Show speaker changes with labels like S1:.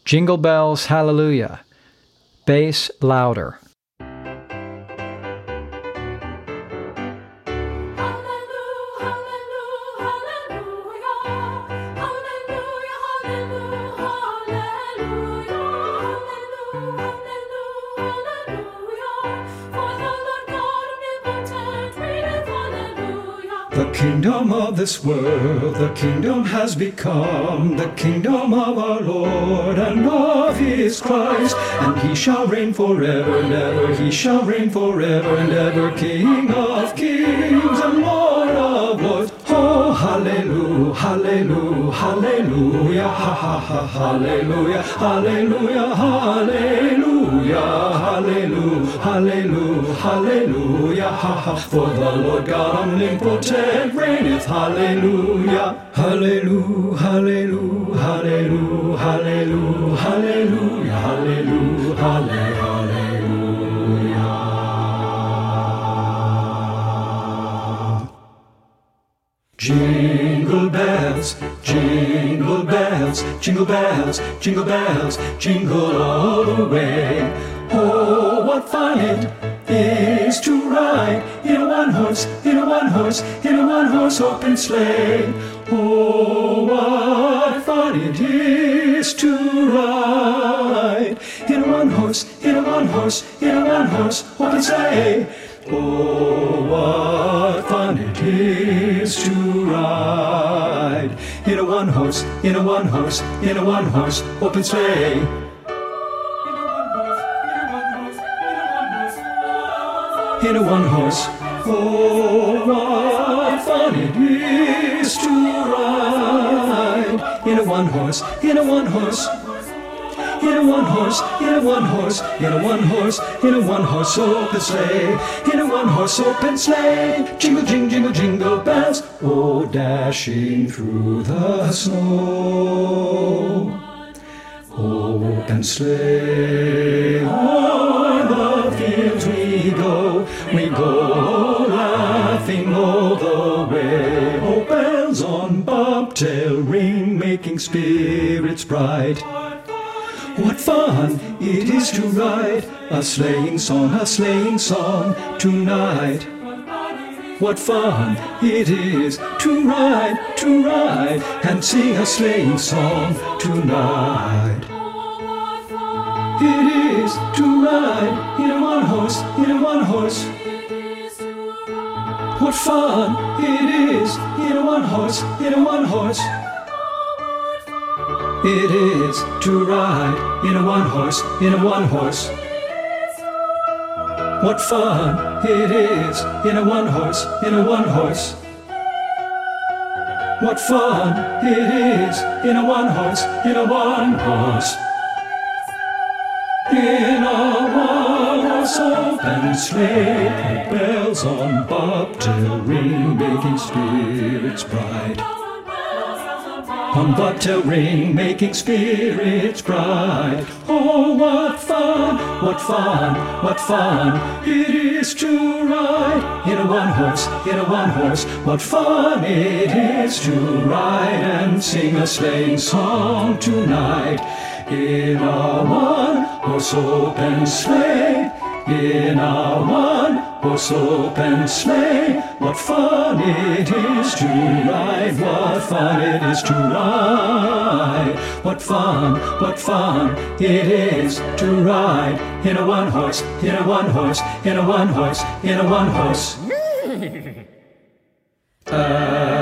S1: Jingle bells, hallelujah. Bass louder.
S2: The kingdom of this world, the kingdom has become the kingdom of our Lord and of his Christ. And he shall reign forever and ever, he shall reign forever and ever, King of kings and Lord of lords. Oh, hallelujah, hallelujah, hallelujah, ha ha ha, hallelujah, hallelujah, hallelujah, hallelujah, hallelujah, hallelujah, ha ha. For the Lord God omnipotent reigneth, hallelujah, hallelujah, hallelujah, hallelujah, hallelujah, hallelujah, hallelujah, hallelujah. Jingle bells, jingle bells, jingle bells, jingle bells, jingle all the way. Oh, what fun it is to ride in a one-horse, in a one-horse, in a one-horse open sleigh. Oh, what fun it is to ride in a one-horse, in a one-horse, in a one-horse open sleigh. Oh, what fun it is to ride in a one-horse, in a one-horse, in a one-horse open sleigh. In a one-horse, oh, what fun it is to ride in a one-horse, in a one-horse, in a one-horse, in a one-horse, in a one-horse, in a one-horse open sleigh, in a one-horse open sleigh. Jingle, jingle, jingle, jingle bells, oh, dashing through the snow. Open sleigh, o'er the fields we go laughing all the way. Oh, bells on bobtail ring, making spirits bright. What fun it is to ride a sleighing song tonight. What fun it is to ride and sing a sleighing song tonight. It is to ride in a one-horse, in a one-horse. What fun it is in a one-horse, in a one-horse. It is to ride in a one-horse, in a one-horse. What fun it is in a one-horse, in a one-horse. What fun it is in a one-horse, in a one-horse. In a one-horse open sleigh, bells on bobtail ring, making spirits bright. On bobtail ring, making spirits bright. Oh, what fun, what fun, what fun it is to ride in a one-horse, in a one-horse. What fun it is to ride and sing a sleighing song tonight. In a one-horse open sleigh, in a one-horse open sleigh. What fun it is to ride, what fun it is to ride. What fun it is to ride in a one-horse, in a one-horse, in a one-horse, in a one-horse.